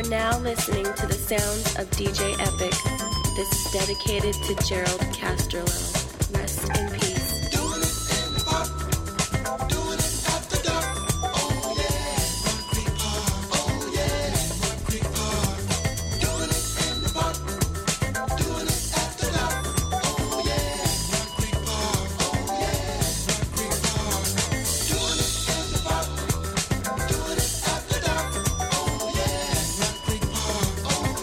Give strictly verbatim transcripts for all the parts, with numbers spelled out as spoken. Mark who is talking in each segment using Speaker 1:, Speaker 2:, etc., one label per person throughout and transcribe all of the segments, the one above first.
Speaker 1: are now listening to the sounds of D J Epic. This is dedicated to Gerald Casterlo. Rest in peace.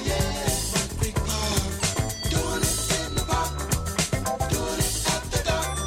Speaker 2: Doing it in the park, doing it after dark.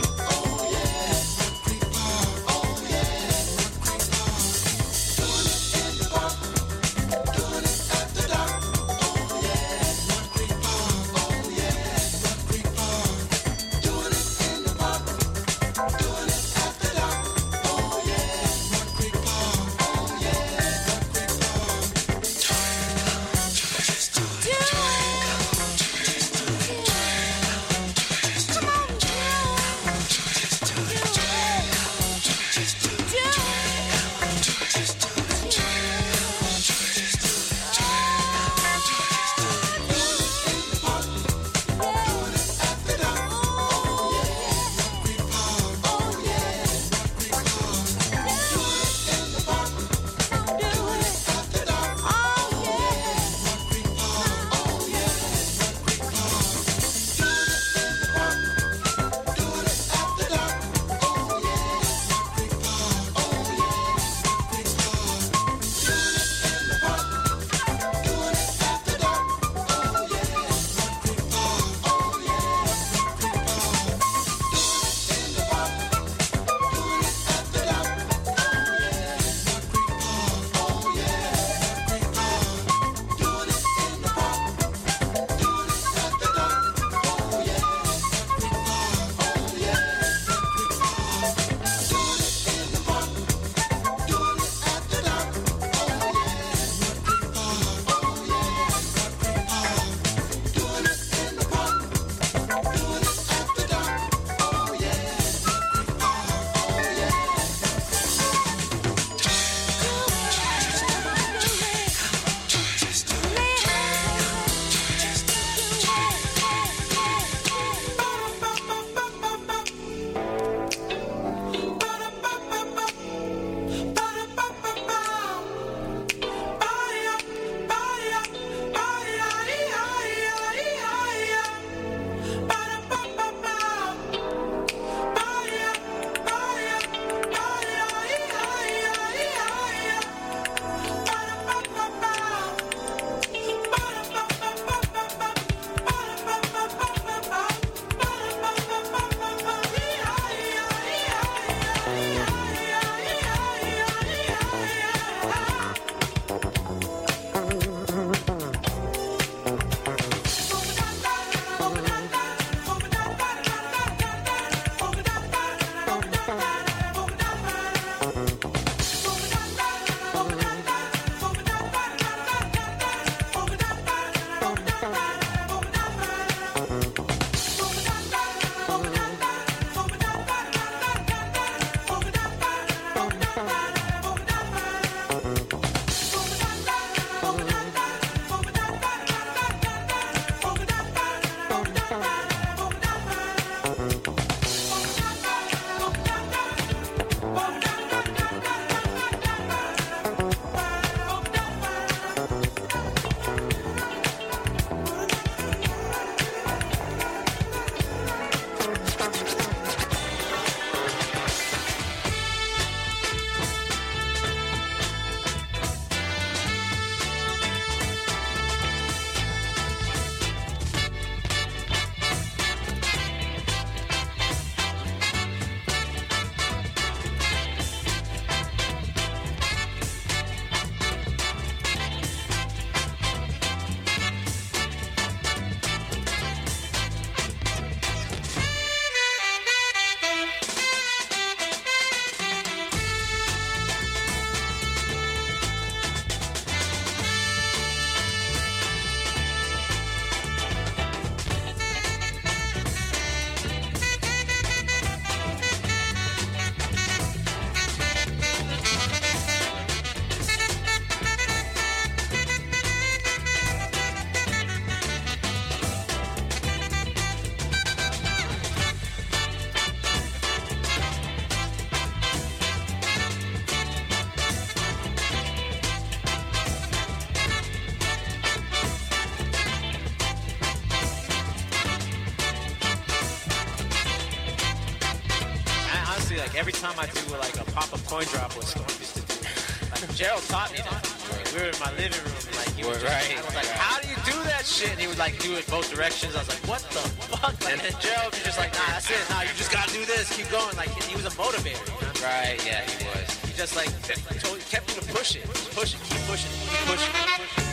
Speaker 2: like every time I do like a pop-up coin drop, what Storm used to do. Like Gerald taught me that. Like, we were in my living room, and like he was just, right. I was like, how do you do that shit? And he would like do it both directions. I was like, what the fuck? Like, and then Gerald was just like, nah, that's it. Nah, you just gotta do this. Keep going. Like he was a motivator. You know?
Speaker 3: Right? Yeah, he was.
Speaker 2: He just like told, kept me to push it, just push it, keep pushing, keep pushing, keep pushing.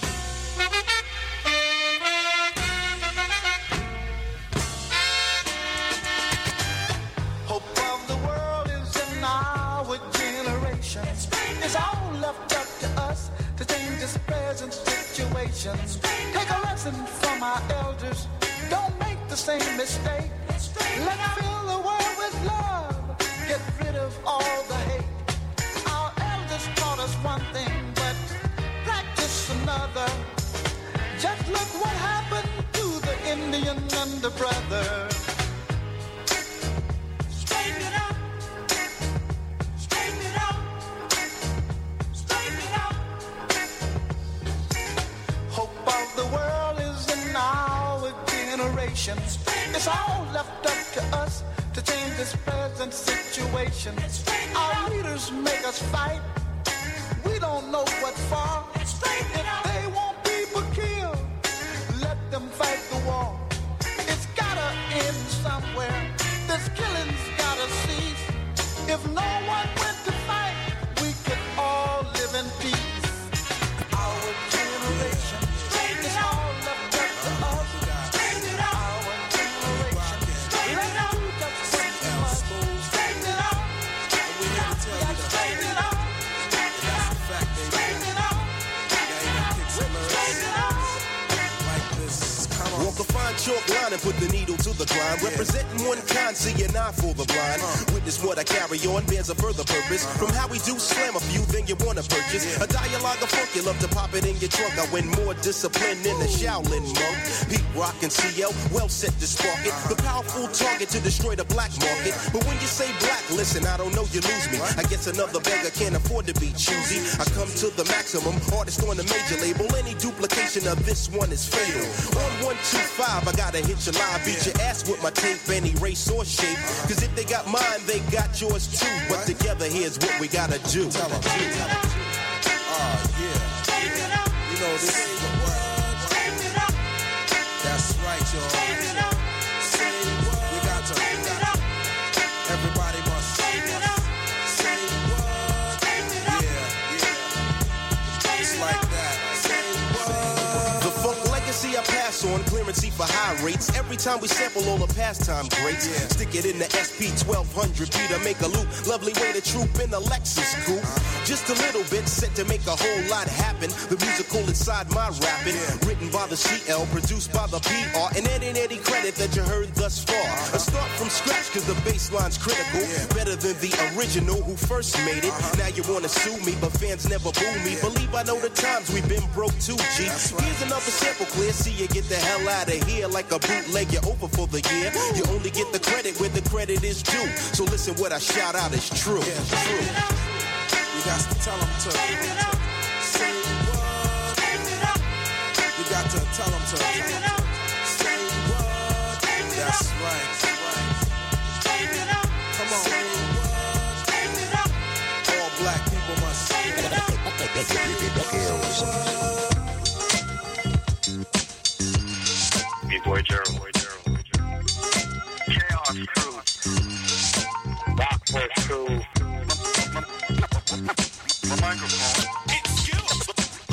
Speaker 4: It's all left up to us to change this present situation. Take a lesson from our elders. Don't make the same mistake. Let's fill the world with love. Get rid of all the hate. Our elders taught us one thing, but practice another. Just look what happened to the Indian and the brother. Straighten it out. It's all left up to us to change this present situation. Our leaders make us fight. We don't know what for. If they want people killed, let them fight the war. It's gotta end somewhere. This killing's gotta cease. If no one went to fight, we could all live in peace. Our generation is all left up to us.
Speaker 5: Walk a fine chalk line and put the needle to the grind. Representing one kind, see an eye for the blind. Witness what I carry on bears a further purpose. From how we do slam a few, then you wanna purchase a dialogue of funk. You love to pop it in your trunk. I win more discipline than the Shaolin monk. Pete Rock and C L, well set to spark it. The powerful target to destroy the black market. But when you say black, listen, I don't know, you lose me. I guess another beggar can't afford to be choosy. I come to the maximum, artist on the major label. Any duplication of this one is fatal. On one two five, I gotta hit your live, beat your ass with my tape, any race or shape. Cause if they got mine, they got yours too. But together, here's what we gotta do. Tell them. Oh, yeah. You know, this is the word. That's right, y'all. We got to. Everybody must say what. Yeah, yeah. It's like that. Say what. The funk legacy I pass on, clearancy for high rates. Every time we sample all the pastime greats, yeah. Stick it in the S P twelve hundred B to make a loop. Lovely way to troop in the Lexus coupe. Uh-huh. Just a little bit set to make a whole lot happen. The musical inside my rapping, yeah. Written by the C L, produced by the P R, and any any credit that you heard thus far. Uh-huh. A start from scratch cause the bass line's critical, yeah. Better than the original who first made it. Uh-huh. Now you wanna sue me, but fans never boo me. Yeah. Believe I know the times we've been broke too, G. Right. Here's another sample clear, see you get the hell out of here. Like a bootleg, you're over for the year. Woo. You only get the credit where the credit is due. So listen, what I shout out is true. Yeah, it's true. You got to tell them to say what. You got to tell them to say what. That's right. Come on. All black people must say
Speaker 6: B-Boy Gerald. Chaos Crew. Rockforce Crew. My microphone. It's skills. The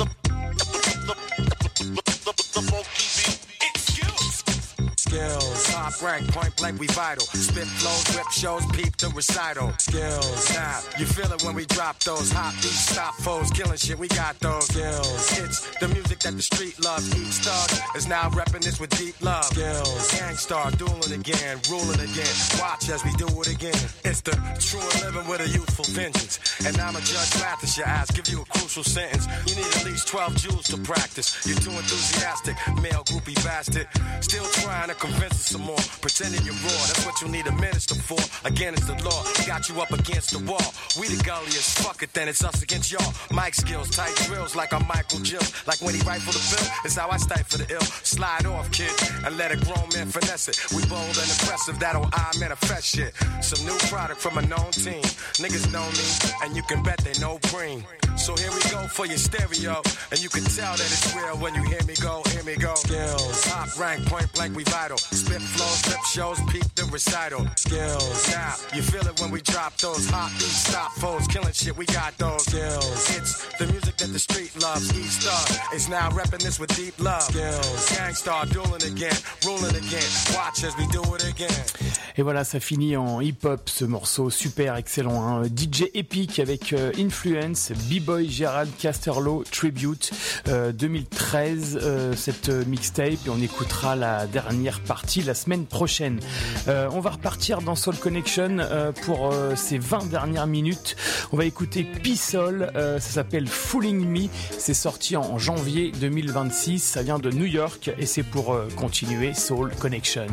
Speaker 6: funky beat. It's skills.
Speaker 7: Skills. Top rank, point blank, we vital. Spit flows, whip shows, peep the recital. Skills. Now, you feel it when we drop those hot beats, stop foes, killing shit, we got those skills. It's the music that the street loves. Each thug is now repping this with deep love. Skills. Gangstar, dueling again, ruling again. Watch as we do it again. It's the true living with a youthful vengeance. And I'm a judge, Mathis, your ass, give you a crucial sentence. You need at least twelve jewels to practice. You're too enthusiastic, male groupie bastard. Still trying to convince us some more. pretending you're raw. That's what you need a minister for. Again, it's the law. Got you up against the wall. We the gulliest. Fuck it, then it's us against y'all. Mic skills, tight drills like I'm Michael Jill. Like when he rifle the bill, it's how I stifle the ill. Slide off, kid, and let a grown man finesse it. We bold and impressive, that'll I manifest shit. Some new product from a known team. Niggas know me, and you can bet they know Preem. So here we go for your stereo, and you can tell that it's real when you hear me go, hear me go. Skills, top rank, point blank, we vital. Spit flows, rip shows, peep the recital. Skills, now you feel it when we drop those hot beats, stop foes, killing shit. We got those skills. It's the music that the street loves. East Star is now repping this with deep love. Skills, Gangstar dueling again, ruling again. Watch as we do it again.
Speaker 3: Et voilà, ça finit en hip-hop ce morceau, super excellent. Hein. D J Epic avec euh, Influence, B-Boy Gerald Casterlo Tribute euh, deux mille treize, euh, cette mixtape, et on écoutera la dernière partie la semaine prochaine. Euh, on va repartir dans Soul Connection euh, pour euh, ces vingt dernières minutes. On va écouter P-Soul, euh, ça s'appelle Fooling Me, c'est sorti en janvier deux mille vingt-six, ça vient de New York et c'est pour euh, continuer Soul Connection.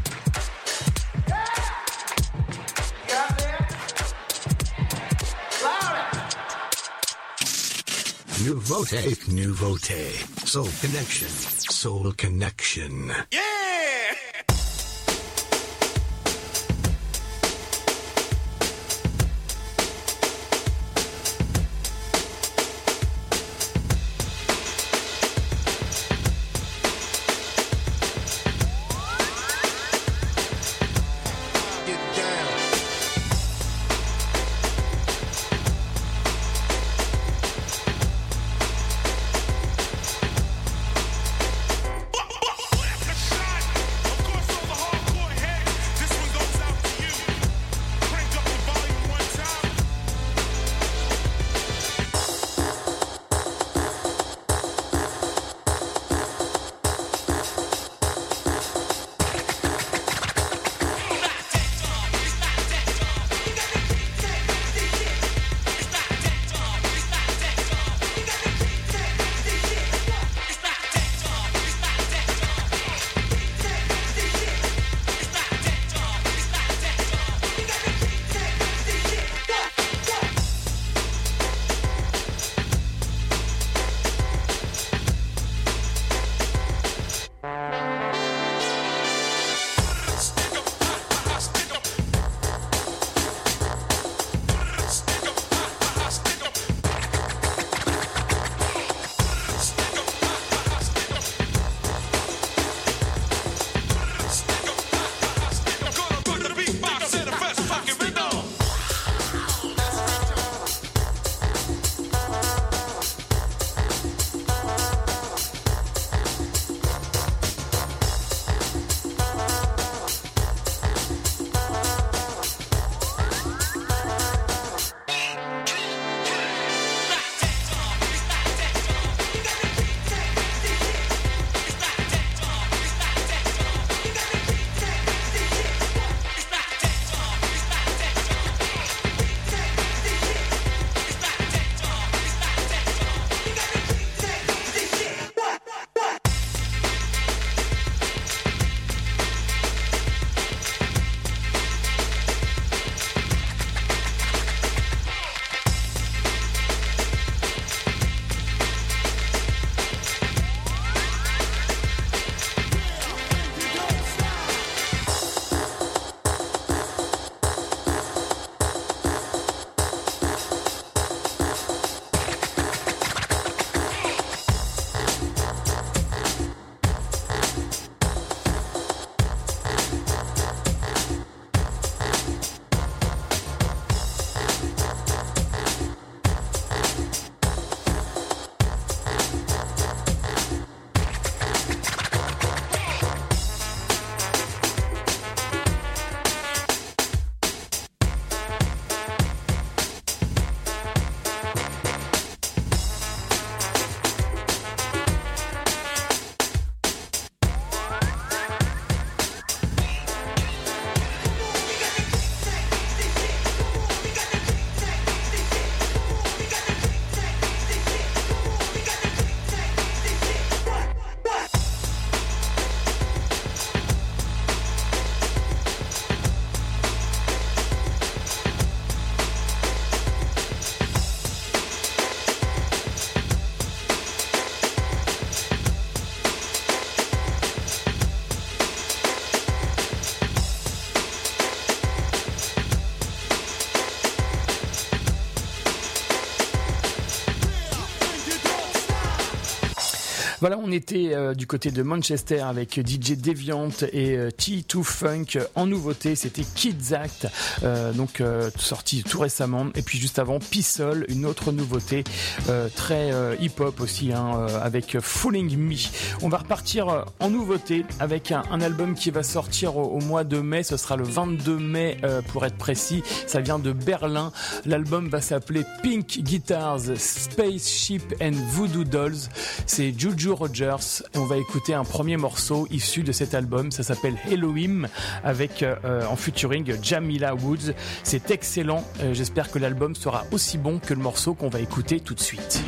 Speaker 4: Live.
Speaker 8: Nouveauté, nouveauté. Soul Connection, Soul Connection.
Speaker 6: Yeah!
Speaker 3: Voilà, on était euh, du côté de Manchester avec D J Deviant et euh, T deux Funk. En nouveauté, c'était Kids Act, euh, donc euh, sorti tout récemment. Et puis juste avant, Pissol, une autre nouveauté euh, très euh, hip-hop aussi, hein, euh, avec Fooling Me. On va repartir euh, en nouveauté avec un, un album qui va sortir au, au mois de mai. Ce sera le vingt-deux mai euh, pour être précis. Ça vient de Berlin. L'album va s'appeler Pink Guitars, Spaceship and Voodoo Dolls. C'est Juju Rogers. Et on va écouter un premier morceau issu de cet album. Ça s'appelle Elohim avec euh, en featuring Jamila Woods. C'est excellent. Euh, j'espère que l'album sera aussi bon que le morceau qu'on va écouter tout de suite.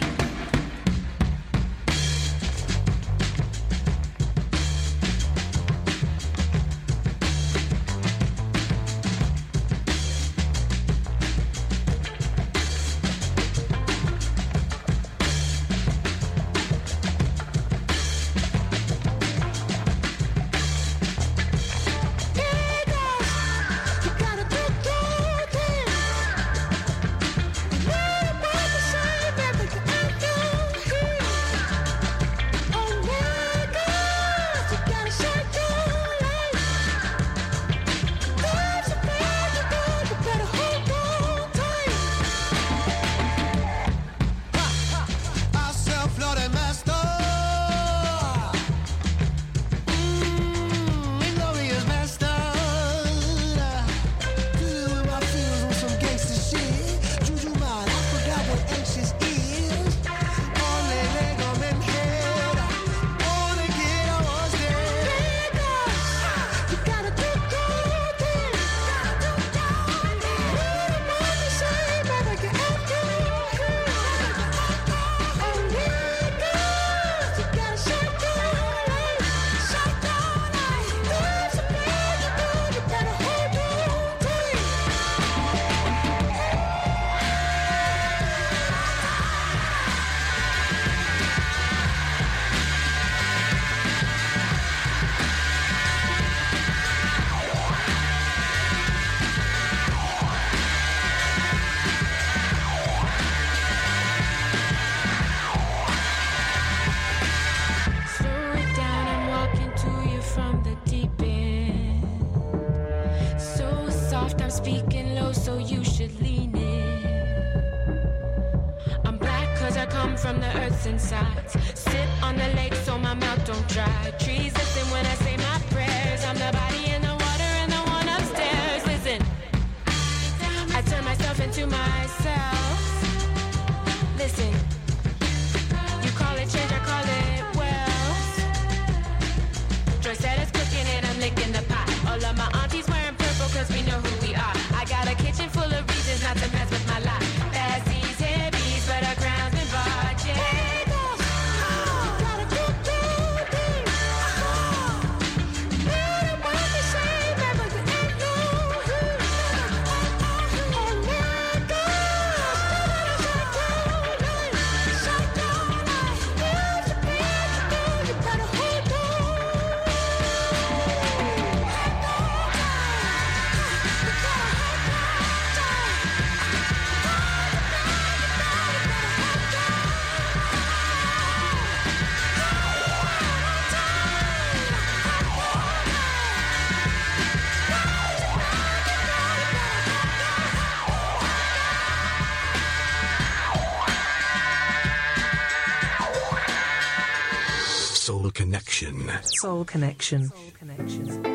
Speaker 9: speaking low, so you should lean in. I'm black cause I come from the earth's insides. Sit on the lake so my mouth don't dry. Trees listen when I say my prayers. I'm the body in the water and the one upstairs. Listen, I turn myself into myself. Listen, you call it change, I call it wealth. Joy said it's cooking and I'm licking the pot. All of my aunties wearing purple cause we know who we are. I got a kitchen full of reasons not to mess with my lot. That's these hippies, but our ground's been bought, yeah.
Speaker 8: Soul Connection.
Speaker 10: Soul Connection. Soul Connection.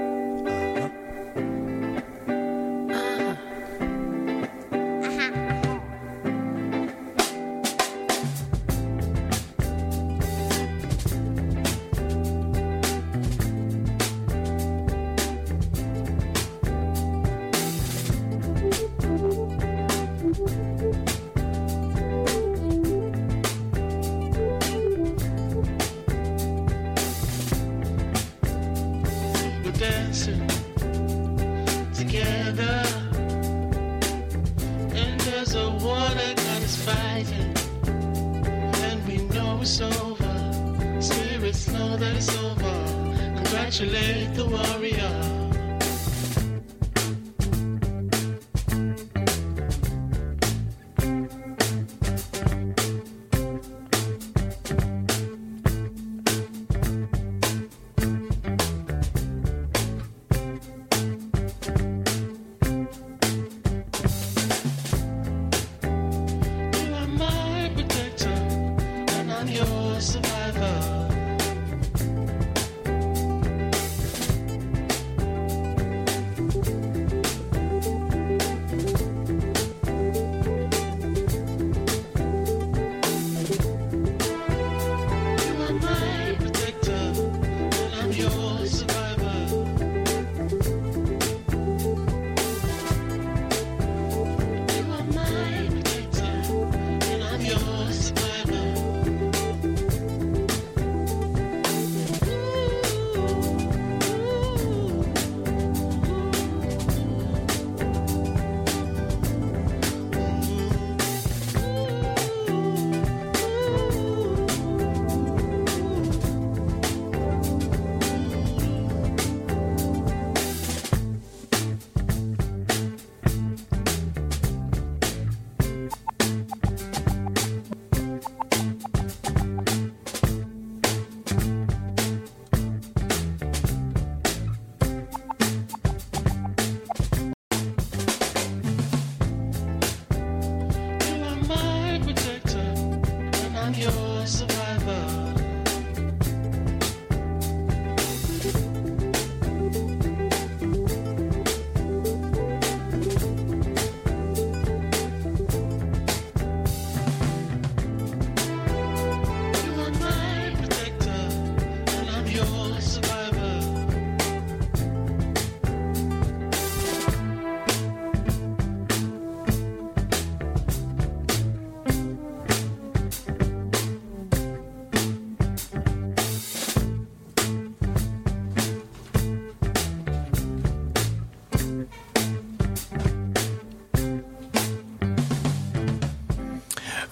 Speaker 11: Congratulate the warrior. You are my protector, and I'm your survivor.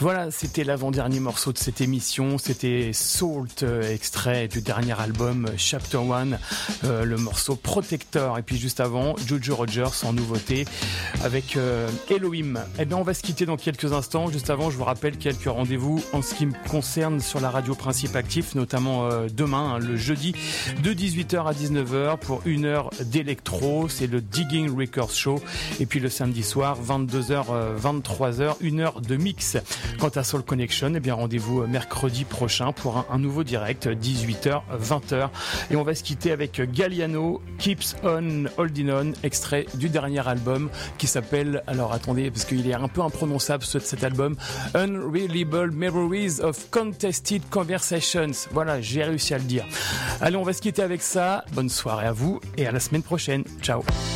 Speaker 3: Voilà, c'était l'avant-dernier morceau de cette émission. C'était Salt, euh, extrait du dernier album Chapter One, euh, le morceau Protector. Et puis juste avant, Jojo Rogers en nouveauté avec euh, Elohim. Eh bien, on va se quitter dans quelques instants. Juste avant, je vous rappelle quelques rendez-vous en ce qui me concerne sur la radio Principe Actif, notamment euh, demain, hein, le jeudi, de dix-huit heures à dix-neuf heures pour une heure d'électro. C'est le Digging Records Show. Et puis le samedi soir, vingt-deux heures, vingt-trois heures, une heure de mix. Quant à Soul Connection, eh bien rendez-vous mercredi prochain pour un, un nouveau direct, dix-huit heures, vingt heures. Et on va se quitter avec Galliano, Keeps On Holding On, extrait du dernier album qui s'appelle, alors attendez, parce qu'il est un peu imprononçable ce, cet album, Unreliable Memories of Contested Conversations. Voilà, j'ai réussi à le dire. Allez, on va se quitter avec ça. Bonne soirée à vous et à la semaine prochaine. Ciao.